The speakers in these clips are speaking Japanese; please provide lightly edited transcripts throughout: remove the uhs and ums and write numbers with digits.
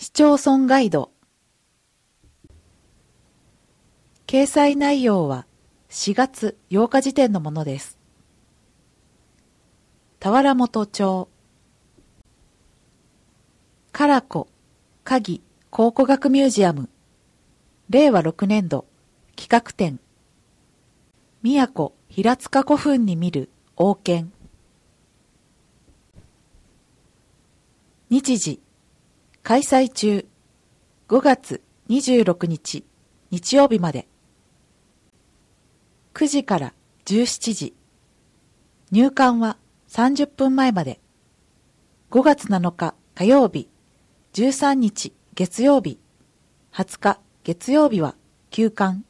市町村ガイド。掲載内容は4月8日時点のものです。田原本町唐子鍵考古学ミュージアム令和6年度企画展宮古平塚古墳に見る王権日時開催中5月26日日曜日まで9時から17時入館は30分前まで5月7日火曜日13日月曜日20日月曜日は休館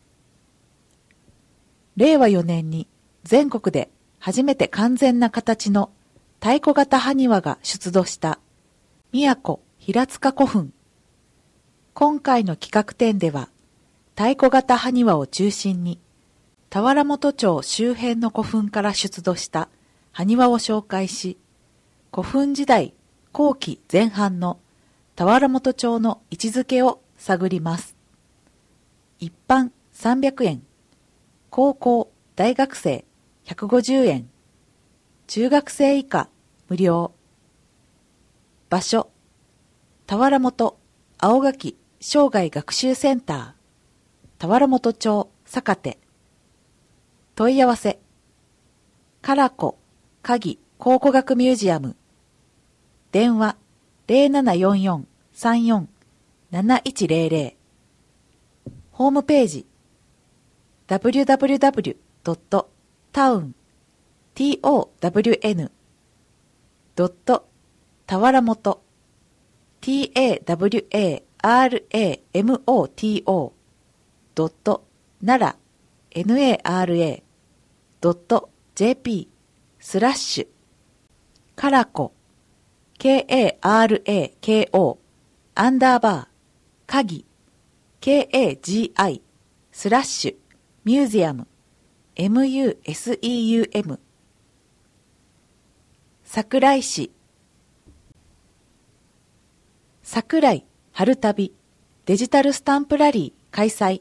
令和4年に全国で初めて完全な形の太鼓型埴輪が出土した宮古平塚古墳。今回の企画展では太鼓型埴輪を中心に田原本町周辺の古墳から出土した埴輪を紹介し、古墳時代後期前半の田原本町の位置づけを探ります。一般300円、高校・大学生150円、中学生以下無料。場所、田原本青垣生涯学習センター、田原本町坂手。問い合わせ、唐子鍵考古学ミュージアム。電話0744-34-7100。ホームページ www.town.田原本 tawaramoto.nara.jp/唐子KARAKO鍵KAGI/ミュージアムMUSEUM 桜井市桜井春旅デジタルスタンプラリー開催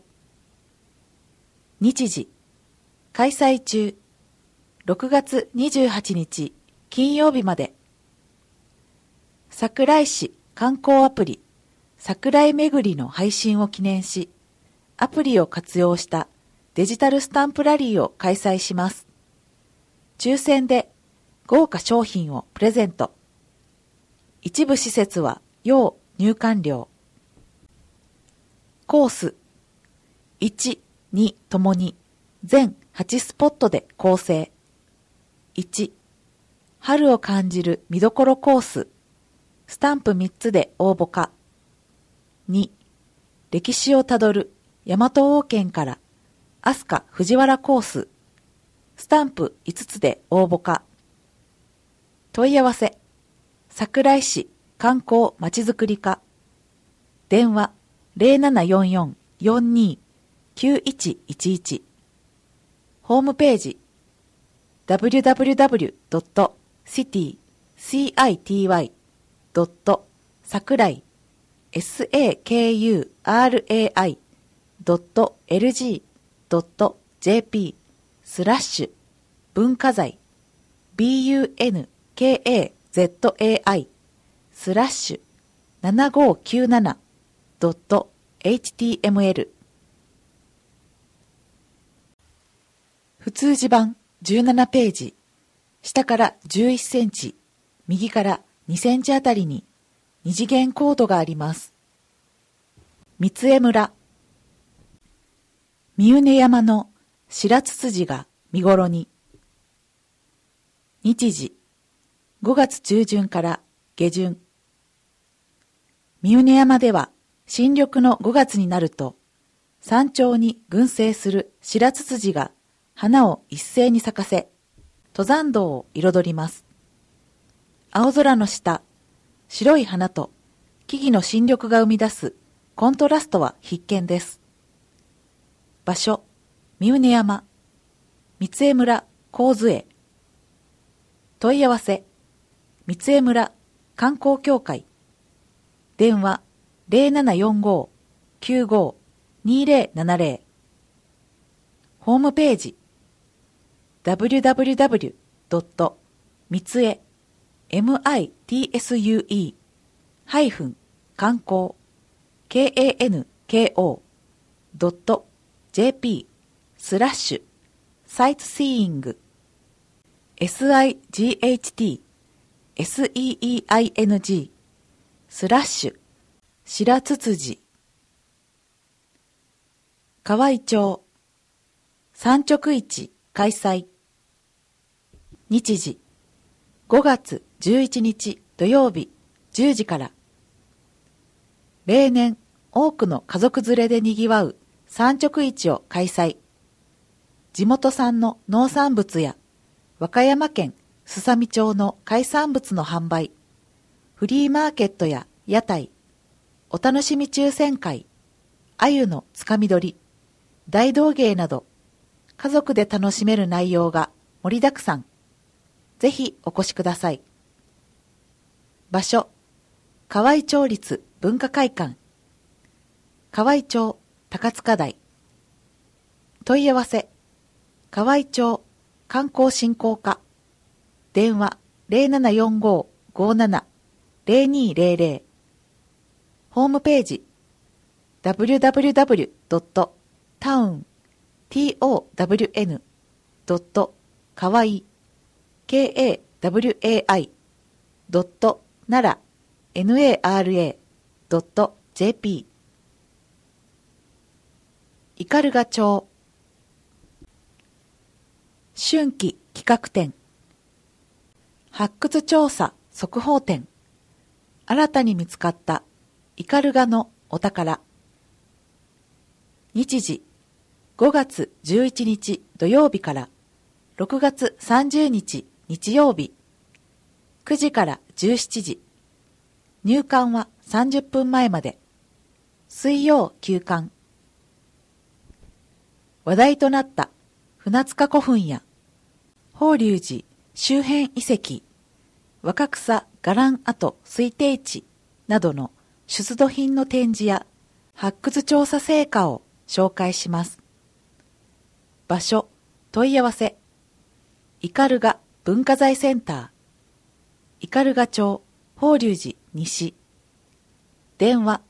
日時開催中6月28日金曜日まで桜井市観光アプリ桜井めぐりの配信を記念しアプリを活用したデジタルスタンプラリーを開催します。抽選で豪華商品をプレゼント。一部施設は要入館料。コース1、2ともに全8スポットで構成。1、春を感じる見どころコース。スタンプ3つで応募可。2、歴史をたどる大和王権から飛鳥藤原コース。スタンプ5つで応募可。問い合わせ、桜井市観光まちづくり課。電話0744-42-9111。ホームページ www.sakurai.sakurai.lg.jp/文化財 bunkazai/7597.html 普通字版17ページ下から11センチ右から2センチあたりに二次元コードがあります。三江村三畝山の白つつじが見頃に日時5月中旬から下旬三畝山では新緑の5月になると山頂に群生する白つつじが花を一斉に咲かせ登山道を彩ります。青空の下、白い花と木々の新緑が生み出すコントラストは必見です。場所、三畝山、三江村神津へ。問い合わせ、三江村観光協会。電話 0745-95-2070 ホームページ www. みつえ mitsue-観光 kanko.jp スラッシュサイトシーイング sight seeing スラッシュ白つつじ河合町産直市開催日時5月11日土曜日10時から例年多くの家族連れで賑わう産直市を開催。地元産の農産物や和歌山県すさみ町の海産物の販売、フリーマーケットや屋台、お楽しみ抽選会、鮎のつかみ取り、大道芸など家族で楽しめる内容が盛りだくさん。ぜひお越しください。場所、河合町立文化会館、河合町高塚台。問い合わせ、河合町観光振興課、電話0745-57-0200、ホームページ www. town.kawai kawai.nara.jp 斑鳩町春季企画展発掘調査速報展新たに見つかった斑鳩のお宝日時5月11日土曜日から6月30日日曜日9時から17時入館は30分前まで水曜休館話題となった船塚古墳や法隆寺周辺遺跡若草伽藍跡推定地などの出土品の展示や発掘調査成果を紹介します。場所、問い合わせ、斑鳩文化財センター、斑鳩町法隆寺西、電話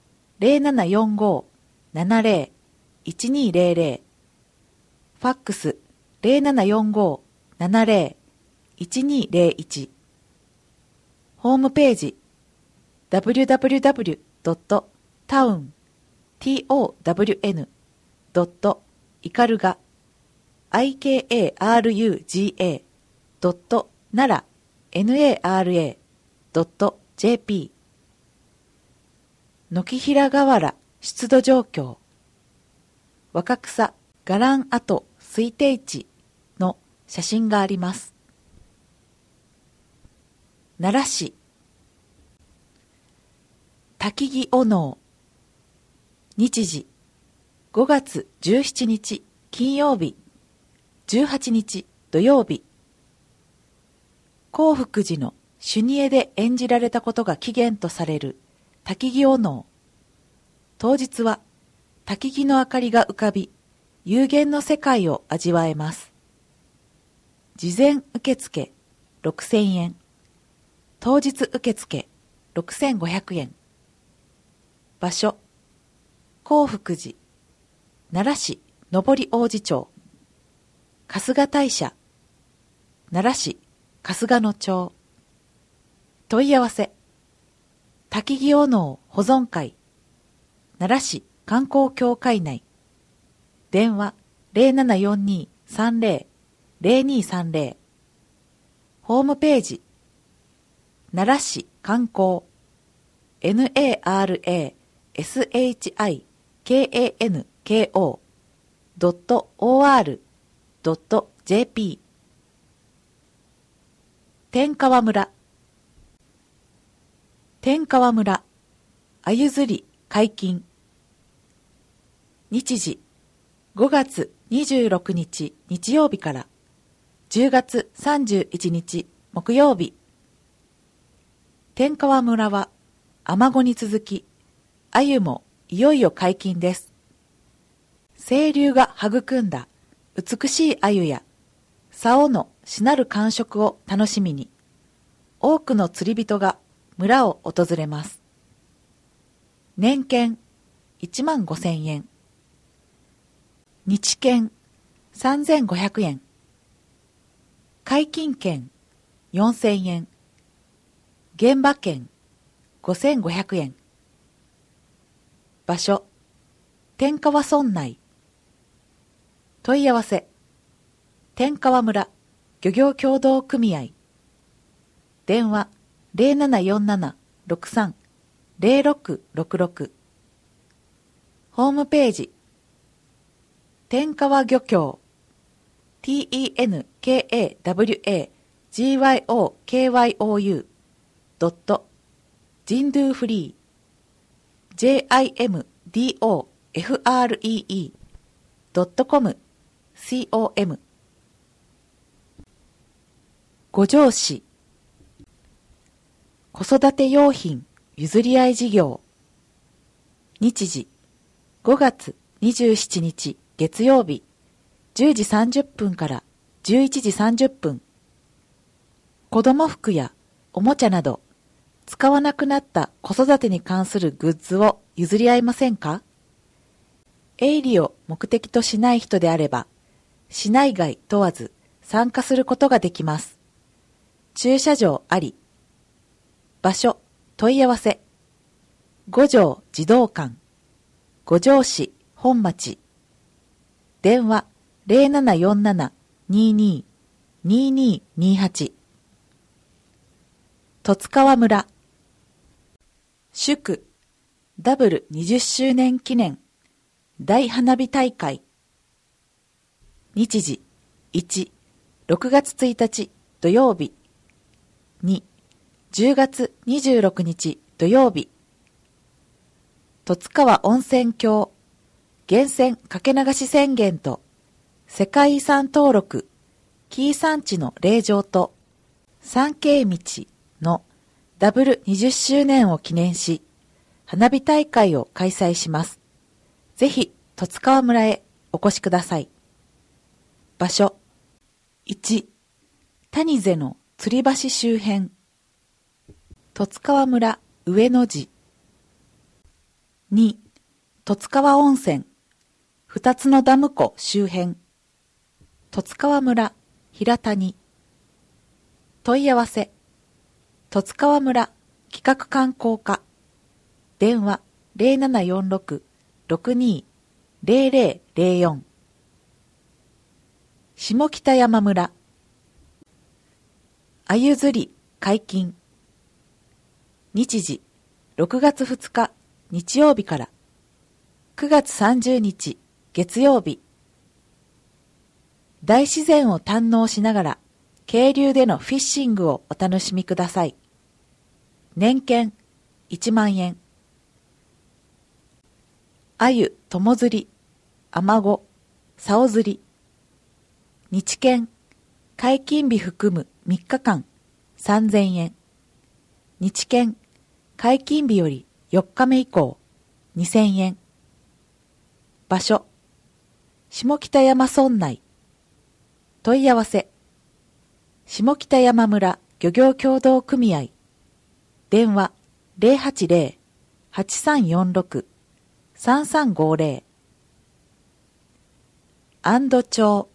0745-70-1200、ファックス0745-70-1201、ホームページ www. town.ikaruga.nara.jp 軒平河原出土状況若草伽藍跡推定地の写真があります。奈良市滝木御能日時5月17日金曜日18日土曜日興福寺の修二会で演じられたことが起源とされる滝木御能当日は滝木の明かりが浮かび幽玄の世界を味わえます。事前受付6000円当日受付6500円場所興福寺奈良市上り王子町春日大社奈良市春日野町問い合わせ滝木御能保存会奈良市観光協会内電話0742-30-0230ホームページ奈良市観光 narashikankko.or.jp 天川村鮎釣り解禁日時5月26日日曜日から10月31日木曜日天川村は尼子に続き鮎もいよいよ解禁です。清流が育んだ美しい鮎や竿のしなる感触を楽しみに、多くの釣り人が村を訪れます。年券15,000円。日券3,500円。解禁券4,000円。現場券5,500円。場所、天川村内。問い合わせ、天川村漁業協同組合。電話0747-63-0666。ホームページ、天川漁協 tenkawagyokyou ジンドゥフリー jimdofree.com com 五条市子育て用品譲り合い事業。日時5月27日月曜日10時30分から11時30分。子供服やおもちゃなど使わなくなった子育てに関するグッズを譲り合いませんか？営利を目的としない人であれば、市内外問わず参加することができます。駐車場あり。場所、問い合わせ。五条児童館。五条市本町。電話0747-22-2228。十津川村。祝ダブル20周年記念大花火大会。日時1、6月1日土曜日。2、10月26日土曜日。十津川温泉郷源泉かけ流し宣言と世界遺産登録紀伊山地の霊場と参詣道のダブル20周年を記念し、花火大会を開催します。ぜひ、十津川村へお越しください。場所、1、谷瀬の吊り橋周辺。十津川村上野寺。2、十津川温泉、二つのダム湖周辺。十津川村平谷。問い合わせ、十津川村企画観光課。電話0746-620004。下北山村。鮎釣り解禁。日時6月2日日曜日から9月30日月曜日。大自然を堪能しながら渓流でのフィッシングをお楽しみください。年券1万円。鮎友釣り、アマゴ、竿釣り。日券、解禁日含む3日間3000円。日券、解禁日より4日目以降2000円。場所、下北山村内。問い合わせ、下北山村漁業協同組合。電話080-8346-3350。安堵町。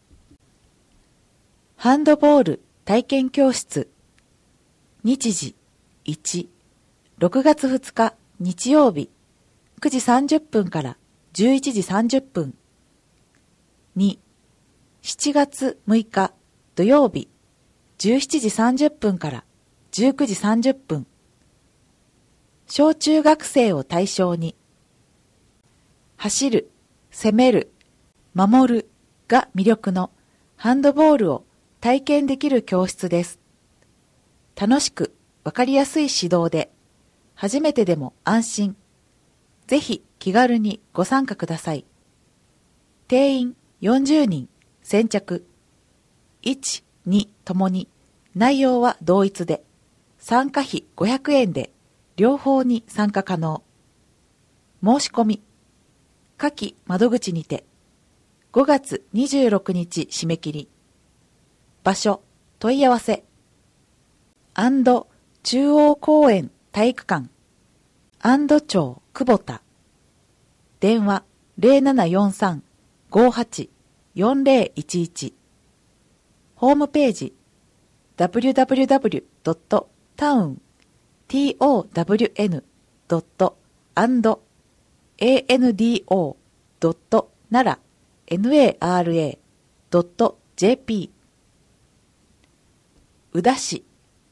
ハンドボール体験教室。日時1、6月2日日曜日9時30分から11時30分。2、7月6日土曜日17時30分から19時30分。小中学生を対象に、走る、攻める、守るが魅力のハンドボールを体験できる教室です。楽しくわかりやすい指導で、初めてでも安心。ぜひ気軽にご参加ください。定員40人、先着。1、2ともに内容は同一で、参加費500円で両方に参加可能。 申し込み、下記窓口にて、5月26日締め切り。場所、問い合わせ。中央公園体育館。町久保田。電話0743-58-4011。ホームページ www.town.and.nara.jp 宇陀市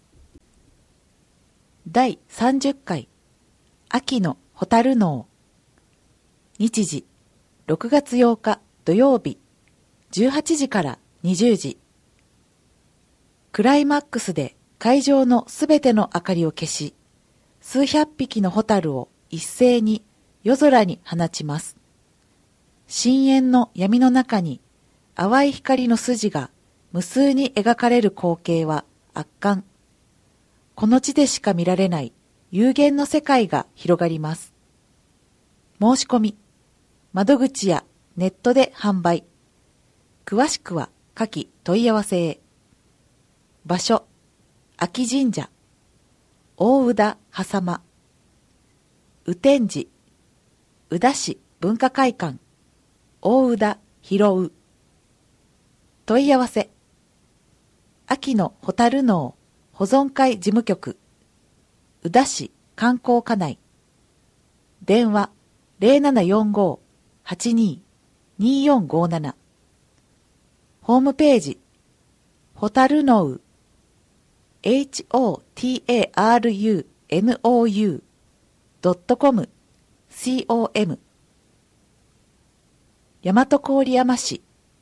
第30回秋の蛍能。日時6月8日土曜日18時から20時。クライマックスで会場のすべての明かりを消し、数百匹の蛍を一斉に夜空に放ちます。深淵の闇の中に淡い光の筋が無数に描かれる光景は圧巻。この地でしか見られない幽玄の世界が広がります。申し込み、窓口やネットで販売。詳しくは下記問い合わせへ。場所、秋神社、大宇田羽様、雨天寺、宇陀市文化会館、大宇田広宇。問い合わせ、秋の蛍能保存会事務局、宇陀市観光課内。電話0745-82-2457。ホームページ、蛍能hotarunou.com com 大和郡山市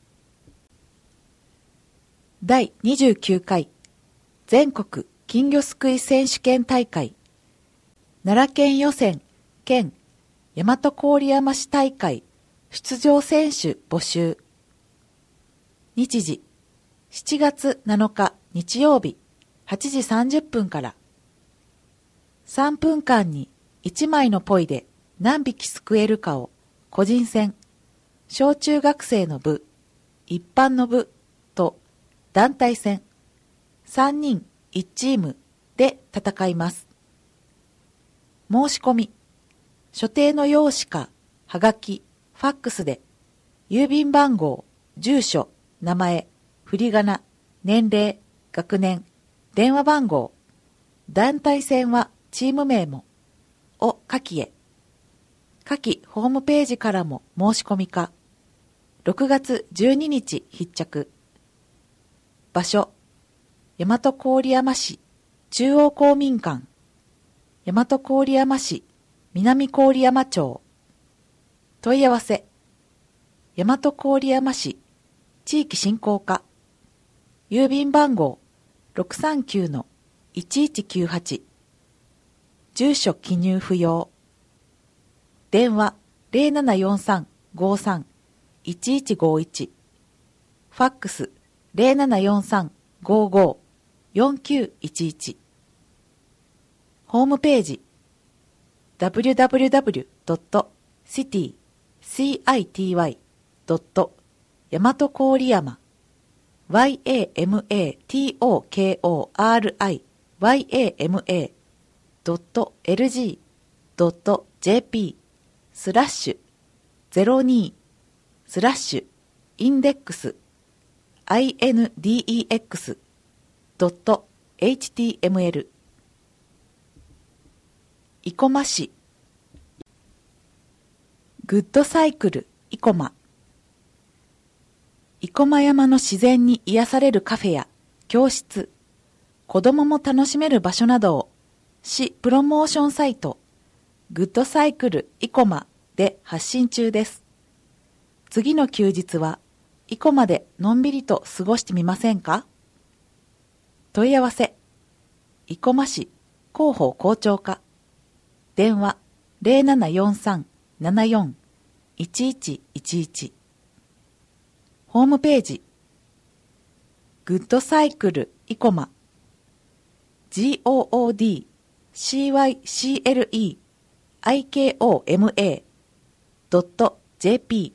第29回全国金魚すくい選手権大会奈良県予選兼大和郡山市大会出場選手募集。日時7月7日日曜日8時30分から。3分間に1枚のポイで何匹すくえるかを個人戦、小中学生の部、一般の部と団体戦、3人1チームで戦います。申し込み、所定の用紙かはがき、ファックスで郵便番号、住所、名前、振り仮名、年齢、学年、電話番号、団体戦はチーム名も、を下記へ。下記ホームページからも申し込みか。6月12日必着。場所、大和郡山市中央公民館。大和郡山市南郡山町。問い合わせ、大和郡山市地域振興課。郵便番号639-1198。住所記入不要。電話0743-53-1151。ファックス0743-55-4911。ホームページ www.city.yamato-koriyama yamatokori-yama.lg.jp /02/index.html 生駒市グッドサイクル生駒。生駒山の自然に癒されるカフェや教室、子供も楽しめる場所などを市プロモーションサイトグッドサイクル生駒で発信中です。次の休日は生駒でのんびりと過ごしてみませんか？問い合わせ、生駒市広報校長課。電話0743-74-1111。ホームページグッドサイクル生駒 GOODCYCLE ikoma.jp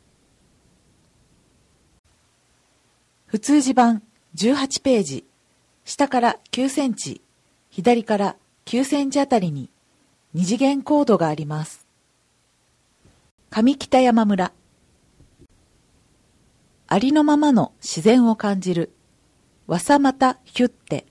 普通字版18ページ、下から9センチ、左から9センチあたりに二次元コードがあります。上北山村。ありのままの自然を感じる。わさまたヒュッテ。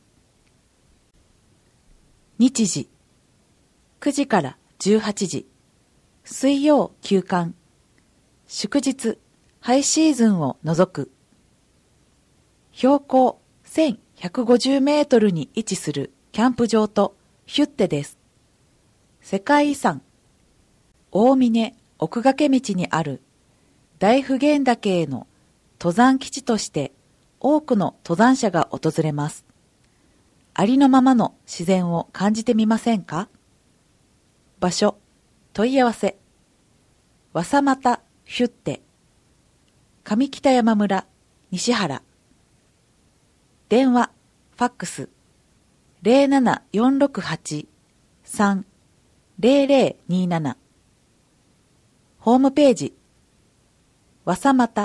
日時。9時から18時。水曜休館。祝日、ハイシーズンを除く。標高1150メートルに位置するキャンプ場とヒュッテです。世界遺産、大峰奥掛道にある大普賢岳への登山基地として多くの登山者が訪れます。ありのままの自然を感じてみませんか？場所、問い合わせ、わさまたヒュッテ、上北山村西原。電話、ファックス、07468-30027。ホームページ、わさま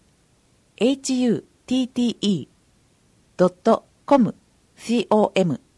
た、wasamata-hutte-hutte.com